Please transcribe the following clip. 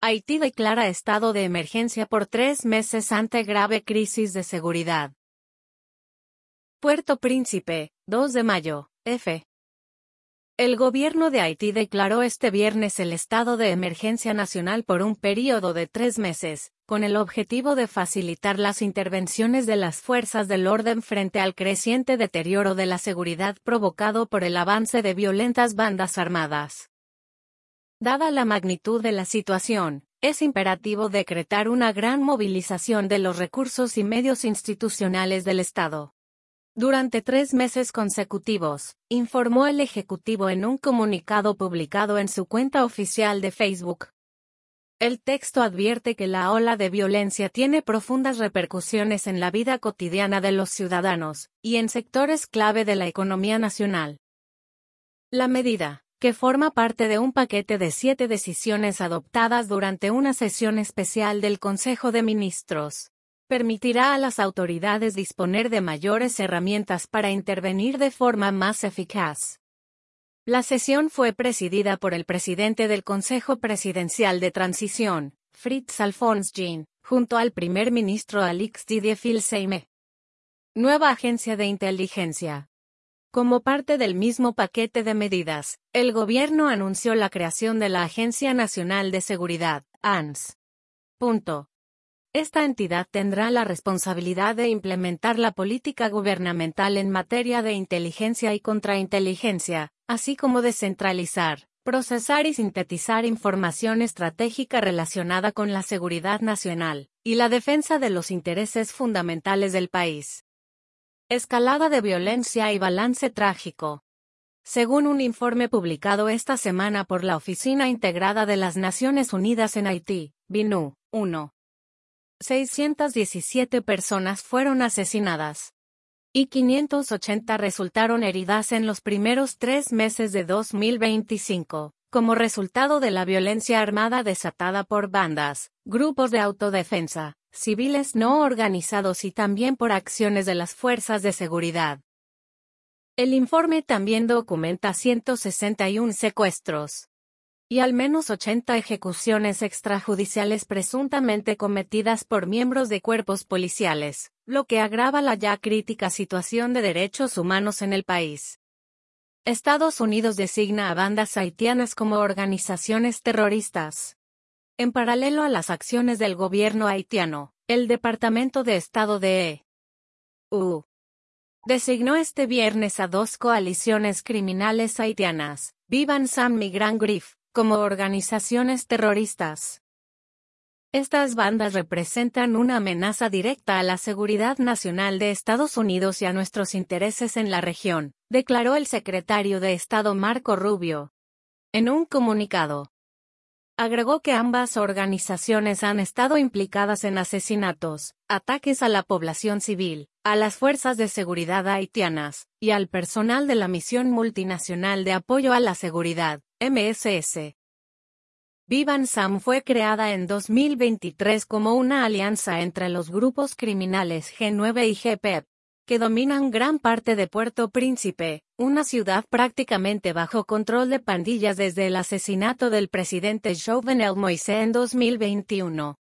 Haití declara estado de emergencia por 3 meses ante grave crisis de seguridad. Puerto Príncipe, 2 de mayo, F. El gobierno de Haití declaró este viernes el estado de emergencia nacional por un período de 3 meses, con el objetivo de facilitar las intervenciones de las fuerzas del orden frente al creciente deterioro de la seguridad provocado por el avance de violentas bandas armadas. Dada la magnitud de la situación, es imperativo decretar una gran movilización de los recursos y medios institucionales del Estado. Durante 3 meses consecutivos, informó el Ejecutivo en un comunicado publicado en su cuenta oficial de Facebook. El texto advierte que la ola de violencia tiene profundas repercusiones en la vida cotidiana de los ciudadanos, y en sectores clave de la economía nacional. La medida, que forma parte de un paquete de 7 decisiones adoptadas durante una sesión especial del Consejo de Ministros, permitirá a las autoridades disponer de mayores herramientas para intervenir de forma más eficaz. La sesión fue presidida por el presidente del Consejo Presidencial de Transición, Fritz Alphonse Jean, junto al primer ministro Alix Didier Filseime. Nueva agencia de inteligencia. Como parte del mismo paquete de medidas, el gobierno anunció la creación de la Agencia Nacional de Seguridad, ANS. Esta entidad tendrá la responsabilidad de implementar la política gubernamental en materia de inteligencia y contrainteligencia, así como de centralizar, procesar y sintetizar información estratégica relacionada con la seguridad nacional y la defensa de los intereses fundamentales del país. Escalada de violencia y balance trágico. Según un informe publicado esta semana por la Oficina Integrada de las Naciones Unidas en Haití, BINU, 617 personas fueron asesinadas y 580 resultaron heridas en los primeros 3 meses de 2025, como resultado de la violencia armada desatada por bandas, grupos de autodefensa, civiles no organizados y también por acciones de las fuerzas de seguridad. El informe también documenta 161 secuestros y al menos 80 ejecuciones extrajudiciales presuntamente cometidas por miembros de cuerpos policiales, lo que agrava la ya crítica situación de derechos humanos en el país. Estados Unidos designa a bandas haitianas como organizaciones terroristas. En paralelo a las acciones del gobierno haitiano, el Departamento de Estado de EU designó este viernes a 2 coaliciones criminales haitianas, Vivan Sam Migrant Grif, como organizaciones terroristas. Estas bandas representan una amenaza directa a la seguridad nacional de Estados Unidos y a nuestros intereses en la región, declaró el secretario de Estado Marco Rubio. En un comunicado, agregó que ambas organizaciones han estado implicadas en asesinatos, ataques a la población civil, a las fuerzas de seguridad haitianas, y al personal de la Misión Multinacional de Apoyo a la Seguridad, MSS. Vivan Sam fue creada en 2023 como una alianza entre los grupos criminales G9 y GPEP, que dominan gran parte de Puerto Príncipe, una ciudad prácticamente bajo control de pandillas desde el asesinato del presidente Jovenel Moïse en 2021.